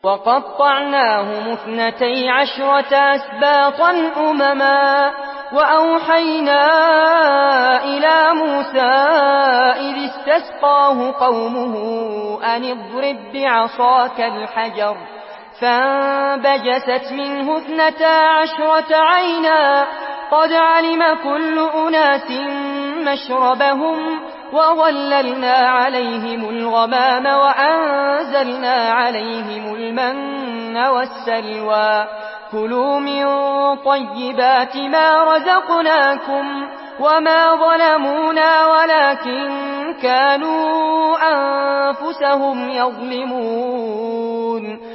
وقطعناهم 12 أسباطا أمما وأوحينا إلى موسى إذ استسقاه قومه أن اضرب بعصاك الحجر فانبجست منه 12 عينا قد علم كل أناس مشربهم وظللنا عليهم الغمام وأنزلنا عليهم المن والسلوى كلوا من طيبات ما رزقناكم وما ظلمونا ولكن كانوا أنفسهم يظلمون